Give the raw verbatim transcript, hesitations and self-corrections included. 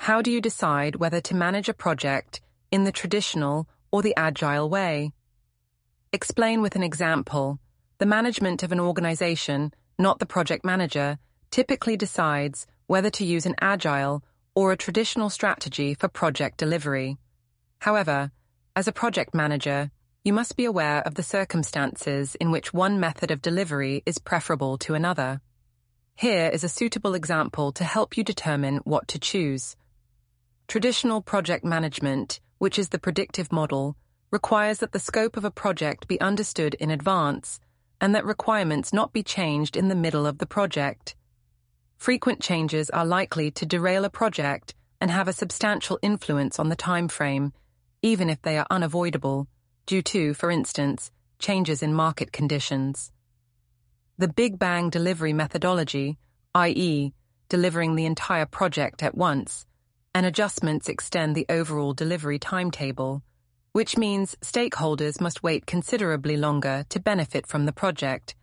How do you decide whether to manage a project in the traditional or the agile way? Explain with an example. The management of an organization, not the project manager, typically decides whether to use an agile or a traditional strategy for project delivery. However, as a project manager, you must be aware of the circumstances in which one method of delivery is preferable to another. Here is a suitable example to help you determine what to choose. Traditional project management, which is the predictive model, requires that the scope of a project be understood in advance and that requirements not be changed in the middle of the project. Frequent changes are likely to derail a project and have a substantial influence on the time frame, even if they are unavoidable, due to, for instance, changes in market conditions. The Big Bang delivery methodology, that is, delivering the entire project at once, and adjustments extend the overall delivery timetable, which means stakeholders must wait considerably longer to benefit from the project,